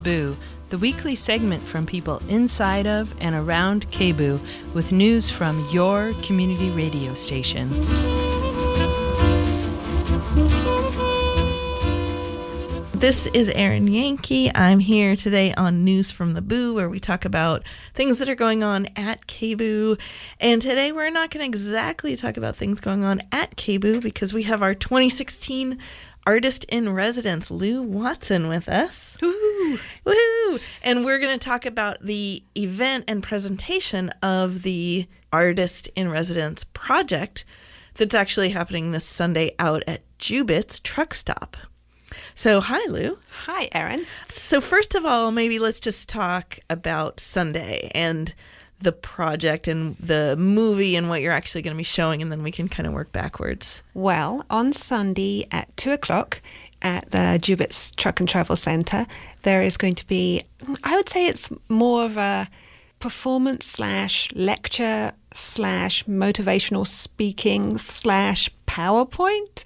Boo, the weekly segment from people inside of and around KBOO with news from your community radio station. This is Erin Yankee. I'm here today on News from the Boo, where we talk about things that are going on at KBOO. And today we're not going to exactly talk about things going on at KBOO because we have our 2016 Artist in Residence, Lou Watson, with us. Woo! Woo! And we're going to talk about the event and presentation of the Artist in Residence project that's actually happening this Sunday out at Jubit's Truck Stop. So, hi, Lou. Hi, Erin. So, first of all, maybe let's just talk about Sunday and the project and the movie and what you're actually going to be showing, and then we can kind of work backwards. Well, on Sunday at 2 o'clock at the Jubit's Truck and Travel Centre, there is going to be, I would say it's more of a performance / lecture / motivational speaking / PowerPoint.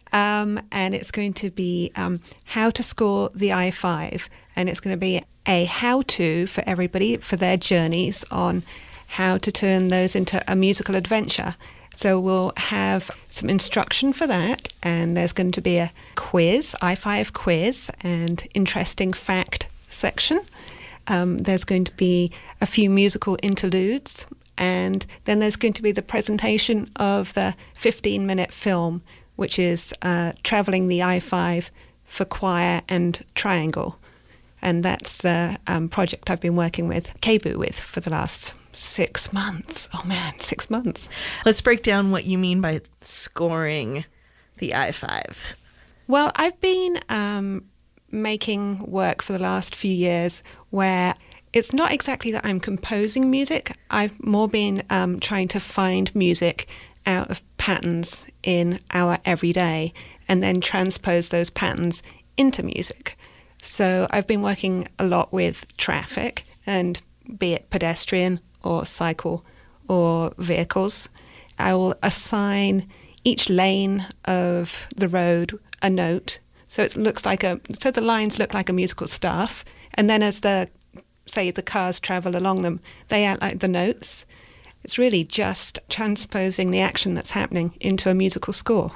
And it's going to be how to score the I-5. And it's going to be a how-to for everybody for their journeys on how to turn those into a musical adventure. So we'll have some instruction for that, and there's going to be a quiz, I-5 quiz, and interesting fact section. There's going to be a few musical interludes, and then there's going to be the presentation of the 15-minute film, which is Travelling the I-5 for Choir and Triangle. And that's the project I've been working with KBOO with for the last 6 months. Oh man, 6 months. Let's break down what you mean by scoring the I-5. Well, I've been making work for the last few years where it's not exactly that I'm composing music. I've more been trying to find music out of patterns in our everyday and then transpose those patterns into music. So I've been working a lot with traffic, and be it pedestrian or cycle or vehicles. I will assign each lane of the road a note. So it looks like so the lines look like a musical staff. And then as the cars travel along them, they act like the notes. It's really just transposing the action that's happening into a musical score.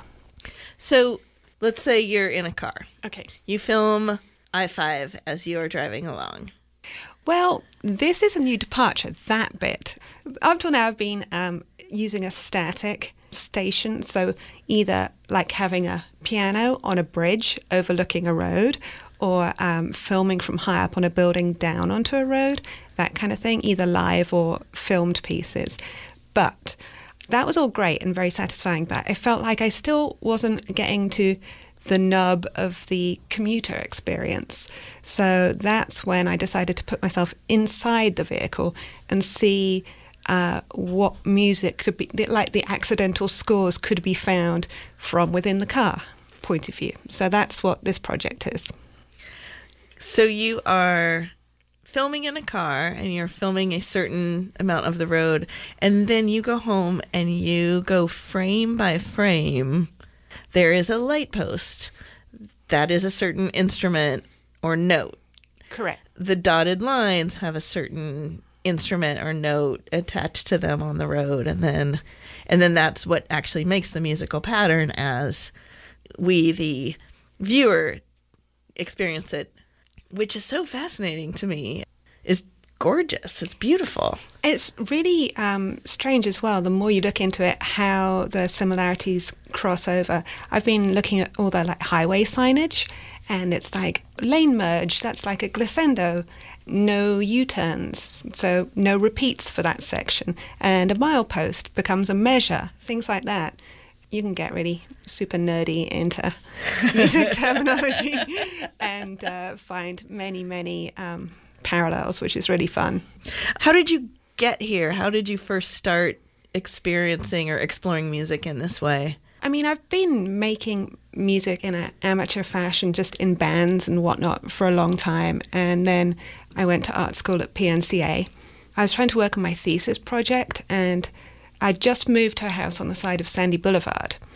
So let's say you're in a car. Okay. You film I-5 as you are driving along. Well, this is a new departure, that bit. Up till now, I've been using a static station, so either like having a piano on a bridge overlooking a road, or filming from high up on a building down onto a road, that kind of thing, either live or filmed pieces. But that was all great and very satisfying, but I felt like I still wasn't getting to the nub of the commuter experience. So that's when I decided to put myself inside the vehicle and see what music could be, like the accidental scores could be found from within the car point of view. So that's what this project is. So you are filming in a car and you're filming a certain amount of the road, and then you go home and you go frame by frame. There is a light post. That is a certain instrument or note. Correct. The dotted lines have a certain instrument or note attached to them on the road, and then that's what actually makes the musical pattern as we, the viewer, experience it, which is so fascinating to me. Is gorgeous. It's beautiful. It's really strange as well, the more you look into it, how the similarities cross over. I've been looking at all the like highway signage, and it's like lane merge, that's like a glissando, no U-turns, so no repeats for that section, and a milepost becomes a measure, things like that. You can get really super nerdy into music terminology and find many parallels, which is really fun. How did you get here? How did you first start experiencing or exploring music in this way? I mean, I've been making music in an amateur fashion, just in bands and whatnot, for a long time. And then I went to art school at PNCA. I was trying to work on my thesis project, and I just moved to a house on the side of Sandy Boulevard,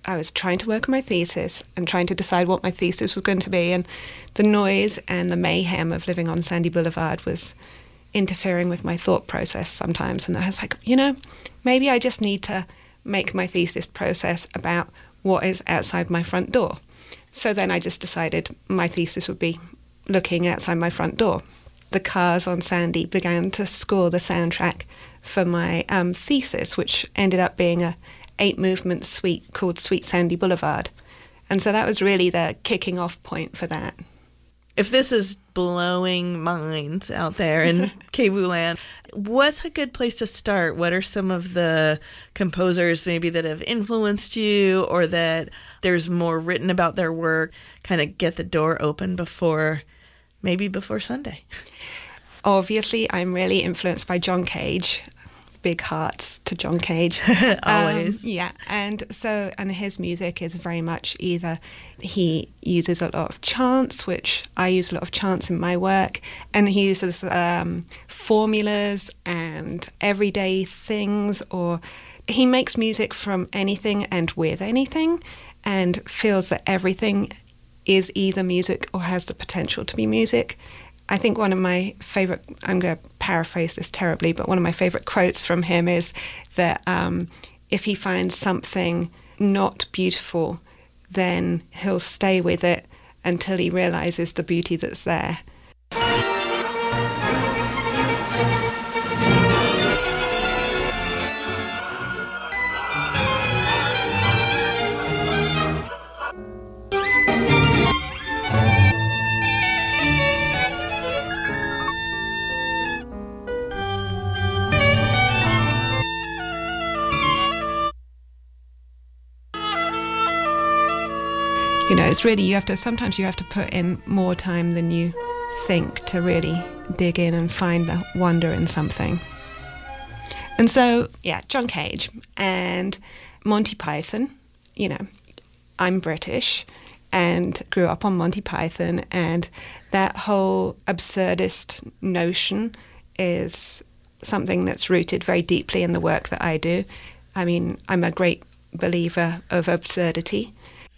I was trying to work on my thesis and trying to decide what my thesis was going to be, and the noise and the mayhem of living on Sandy Boulevard was interfering with my thought process sometimes. And I was like, maybe I just need to make my thesis process about what is outside my front door. So then I just decided my thesis would be looking outside my front door. The cars on Sandy began to score the soundtrack for my thesis, which ended up being a 8-movement suite called Sweet Sandy Boulevard. And so that was really the kicking off point for that. If this is blowing minds out there in KBOO land, what's a good place to start? What are some of the composers maybe that have influenced you, or that there's more written about their work? Kind of get the door open before Sunday. Obviously, I'm really influenced by John Cage. Big hearts to John Cage. Always. Yeah. And his music is very much either he uses a lot of chants, which I use a lot of chants in my work, and he uses formulas and everyday things, or he makes music from anything and with anything, and feels that everything is either music or has the potential to be music. I think one of my favourite, I'm going to paraphrase this terribly, but one of my favourite quotes from him is that if he finds something not beautiful, then he'll stay with it until he realises the beauty that's there. It's really, sometimes you have to put in more time than you think to really dig in and find the wonder in something. And so, John Cage and Monty Python. I'm British and grew up on Monty Python, and that whole absurdist notion is something that's rooted very deeply in the work that I do. I mean, I'm a great believer of absurdity.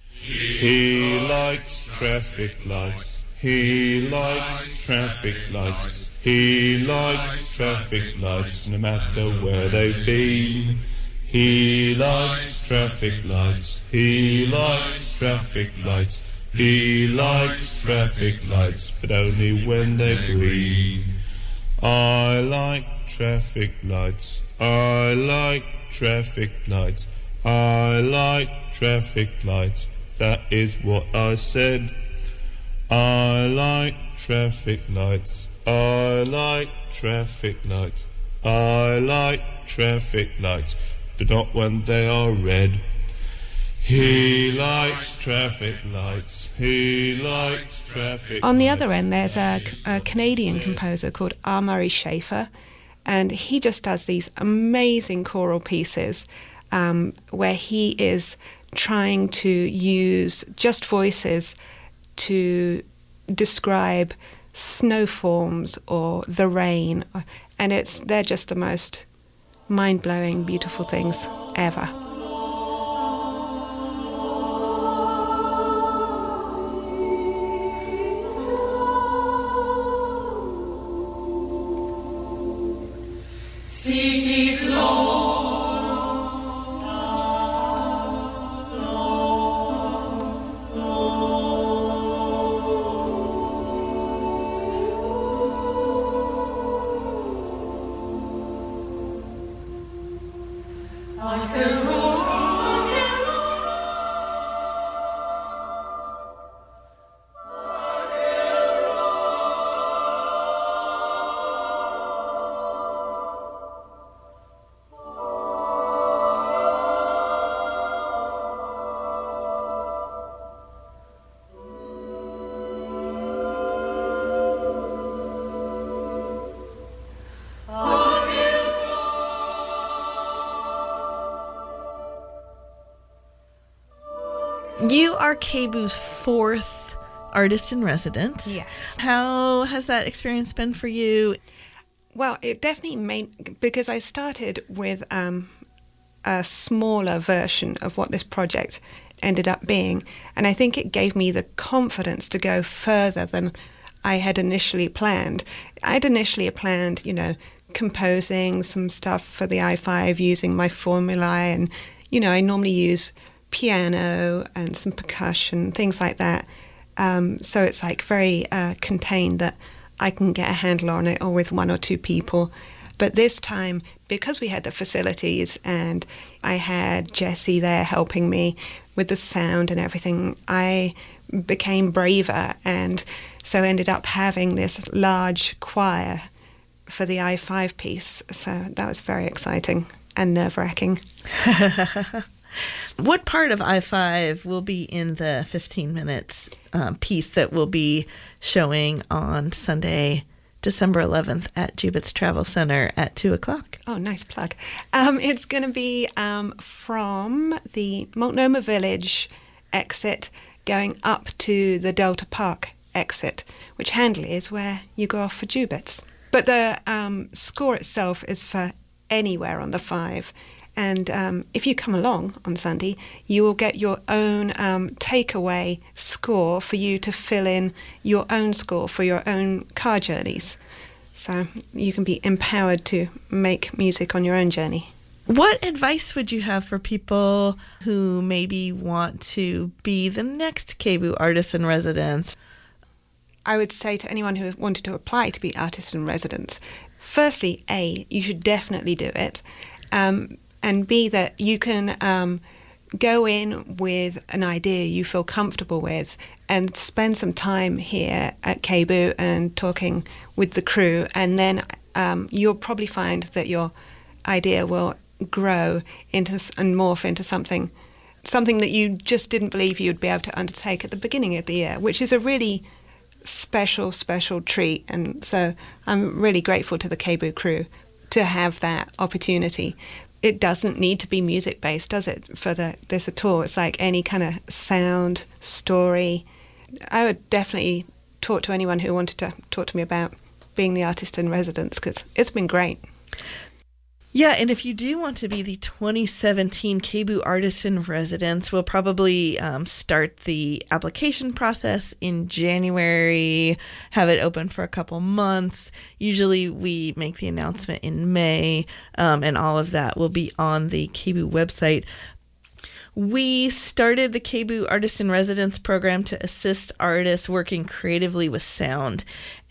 He likes traffic lights. He likes traffic lights. He likes traffic lights no matter where they've been. He likes traffic lights. He likes traffic lights. He likes traffic lights, but only when they're green. I like traffic lights. I like traffic lights. I like traffic lights. That is what I said. I like traffic lights. I like traffic lights. I like traffic lights, but not when they are red. He likes traffic lights. He likes traffic lights. On the other end, there's a Canadian composer called R. Murray Schafer, and he just does these amazing choral pieces where he is trying to use just voices to describe snowforms or the rain, and they're just the most mind-blowing, beautiful things ever. You are KBOO's fourth artist in residence. Yes. How has that experience been for you? Well, it definitely because I started with a smaller version of what this project ended up being. And I think it gave me the confidence to go further than I had initially planned. I'd initially planned, composing some stuff for the i5 using my formulae, and, I normally use piano and some percussion, things like that. So it's like very contained that I can get a handle on it, or with one or two people. But this time, because we had the facilities and I had Jessie there helping me with the sound and everything, I became braver, and so ended up having this large choir for the i5 piece. So that was very exciting and nerve-wracking. What part of I5 will be in the 15 minutes piece that will be showing on Sunday, December 11th at Jubitz Travel Center at 2 o'clock? Oh, nice plug. It's going to be from the Multnomah Village exit going up to the Delta Park exit, which handily is where you go off for Jubitz. But the score itself is for anywhere on the 5. And if you come along on Sunday, you will get your own takeaway score for you to fill in your own score for your own car journeys. So you can be empowered to make music on your own journey. What advice would you have for people who maybe want to be the next KBOO Artist in Residence? I would say to anyone who wanted to apply to be Artist in Residence, firstly, A, you should definitely do it. And B, that you can go in with an idea you feel comfortable with and spend some time here at KBOO and talking with the crew, and then you'll probably find that your idea will grow into and morph into something that you just didn't believe you'd be able to undertake at the beginning of the year, which is a really special treat. And so I'm really grateful to the KBOO crew to have that opportunity. It doesn't need to be music-based, does it, for this at all? It's like any kind of sound, story. I would definitely talk to anyone who wanted to talk to me about being the Artist in Residence, because it's been great. Yeah, and if you do want to be the 2017 KBOO Artist in Residence, we'll probably start the application process in January, have it open for a couple months. Usually we make the announcement in May, and all of that will be on the KBOO website. We started the KBOO Artist in Residence program to assist artists working creatively with sound.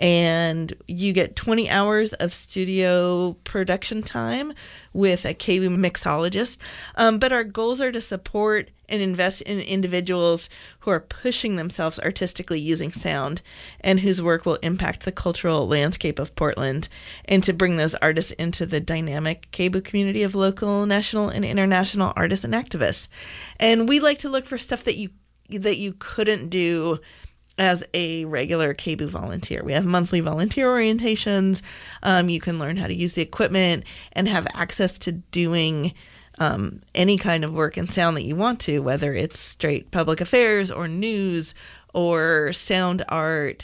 And you get 20 hours of studio production time with a KBOO mixologist. But our goals are to support and invest in individuals who are pushing themselves artistically using sound and whose work will impact the cultural landscape of Portland, and to bring those artists into the dynamic KBOO community of local, national, and international artists and activists. And we like to look for stuff that you couldn't do as a regular KBOO volunteer. We have monthly volunteer orientations. You can learn how to use the equipment and have access to doing any kind of work in sound that you want to, whether it's straight public affairs or news or sound art.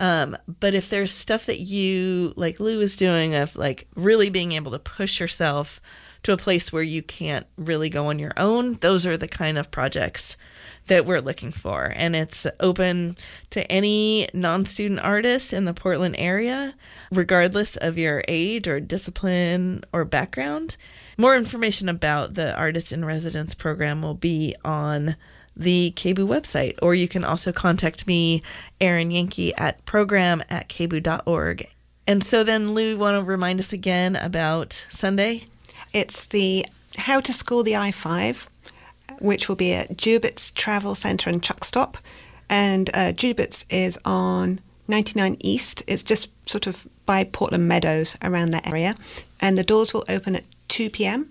But if there's stuff that you, like Lou is doing, of like really being able to push yourself to a place where you can't really go on your own, those are the kind of projects that we're looking for. And it's open to any non-student artist in the Portland area, regardless of your age or discipline or background. More information about the Artist in Residence program will be on the KBOO website, or you can also contact me, Erin Yankee, at program@kboo.org. And so then, Lou, want to remind us again about Sunday? It's the How to School the I-5, which will be at Jubitz Travel Center and Truck Stop. And Jubitz is on 99 East. It's just sort of by Portland Meadows, around that area. And the doors will open at 2 p.m.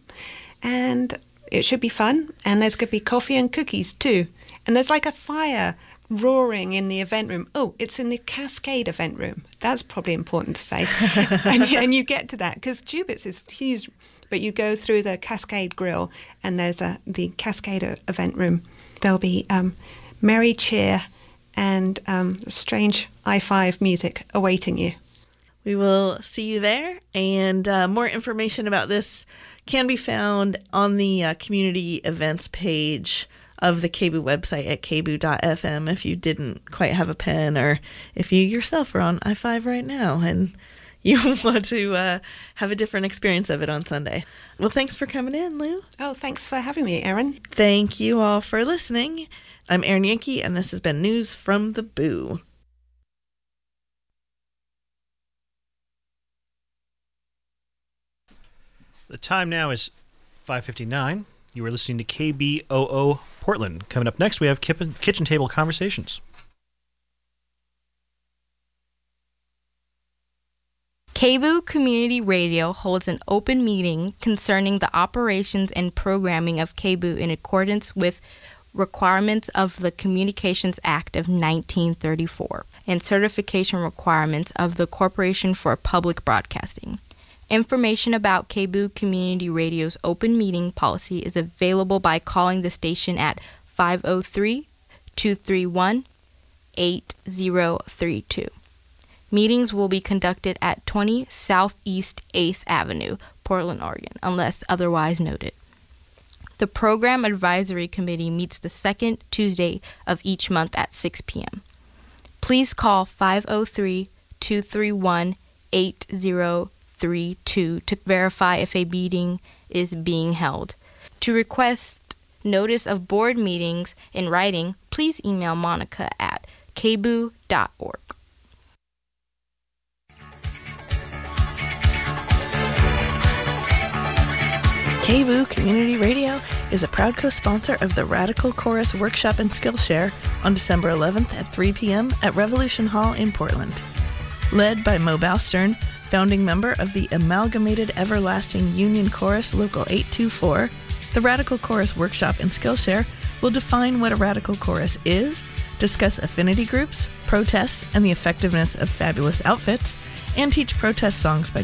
And it should be fun. And there's going to be coffee and cookies too. And there's like a fire roaring in the event room. Oh, it's in the Cascade event room. That's probably important to say. and you get to that because Jubitz is huge. But you go through the Cascade Grill, and there's the Cascade event room. There'll be merry cheer and strange I-5 music awaiting you. We will see you there, and more information about this can be found on the community events page of the KBOO website at kboo.fm if you didn't quite have a pen, or if you yourself are on I-5 right now and you want to have a different experience of it on Sunday. Well, thanks for coming in, Lou. Oh, thanks for having me, Erin. Thank you all for listening. I'm Erin Yankee, and this has been News from the Boo. The time now is 5:59. You are listening to KBOO Portland. Coming up next, we have Kitchen Table Conversations. KBOO Community Radio holds an open meeting concerning the operations and programming of KBOO in accordance with requirements of the Communications Act of 1934 and certification requirements of the Corporation for Public Broadcasting. Information about KBOO Community Radio's open meeting policy is available by calling the station at 503-231-8032. Meetings will be conducted at 20 Southeast 8th Avenue, Portland, Oregon, unless otherwise noted. The Program Advisory Committee meets the second Tuesday of each month at 6 p.m. Please call 503-231-8032 to verify if a meeting is being held. To request notice of board meetings in writing, please email Monica at kboo.org. KBOO Community Radio is a proud co-sponsor of the Radical Chorus Workshop and Skillshare on December 11th at 3 p.m. at Revolution Hall in Portland. Led by Mo Boustern, founding member of the Amalgamated Everlasting Union Chorus Local 824, the Radical Chorus Workshop and Skillshare will define what a radical chorus is, discuss affinity groups, protests, and the effectiveness of fabulous outfits, and teach protest songs by